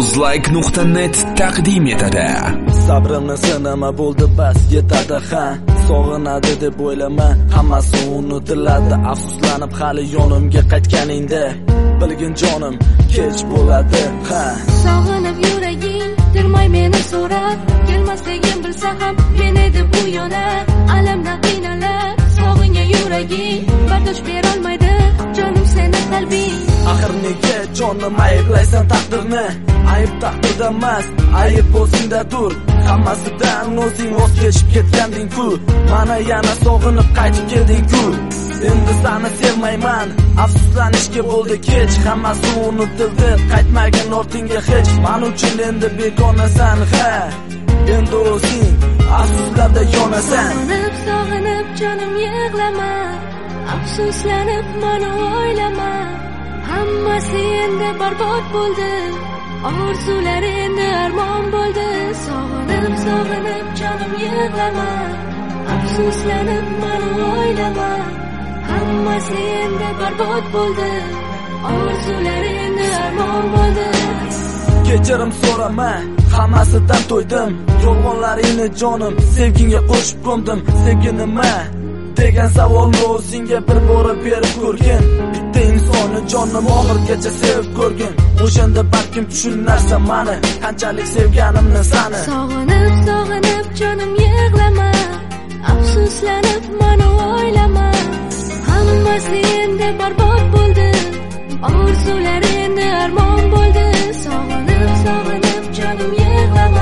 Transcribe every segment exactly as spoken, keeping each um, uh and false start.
uzlike nuqta net taqdim etadi. Sabrimni sinama bo'ldi bas yetadi ha. Sog'inadi deb o'ylama, hammasi unutiladi. Afsuslanib hali yonimga qaytganingda, bilgin jonim kech bo'ladi ha. Sog'inib yuraging tirmay meni so'rab, kelmasligim bilsa ham men edi bu yana. Alamdan qiynalib sog'ingan yuraging bardosh berolmaydi jonim seni qalbing. Axir nega jonim ayblaysan taqdirni? Ayb taqdirda emas, ayb o'zingda dur. Hammasidan o'zing voz kechib ketganding-ku. Mana yana sog'inib qaytib kelding-ku. Endi seni sevmayman, afsuslanishga bo'ldi kech. Hammasi unutildi, qaytmagin ortingga hech. Men uchun endi begonasan ha. Endi o'zing afsuslarda yonasan. Sog'inib, sog'inib jonim yig'lama, afsuslanib meni o'ylama. Hammasi endi barbod bo'ldi, orzular endi armon bo'ldi. Sog'inib, sog'inib jonim yig'lama, afsuslanib meni o'ylama. Hammasi endi barbod bo'ldi, orzular endi armon bo'ldi. Kechirim so'rama, hammasidan to'ydim. Yolg'onlaringni jonim sevgingga qo'shib ko'mdim. Sevgi nima degan savolni o'zingga bir bora berib ko'rgin. Bitta insonni jonim oxirgacha sevib ko'rgin. O'shanda balkim tushunarsan meni, qanchalik sevganimni sani. Sog'inib, sog'inib jonim yig'lama, afsuslanib meni o'ylama. Hammasi endi barbod bo'ldi, orzular endi armon bo'ldi. Sog'inib, sog'inib jonim yig'lama,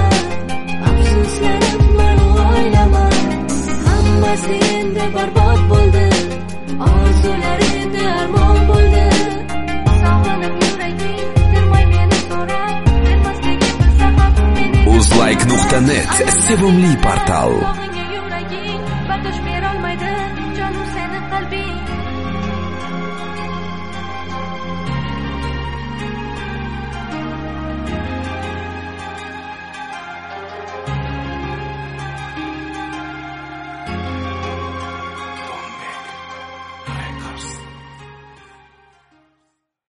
afsuslanib meni o'ylama. Hammasi endi barbod bo'ldi, orzular endi armon bo'ldi. Sog'inib yuraging tirmay meni so'rab, kelmasligim bilsa ham meni uzlike nuqta net sevimli portal. Sog'ingan yuraging bardosh berolmaydi jonim seni qalbing.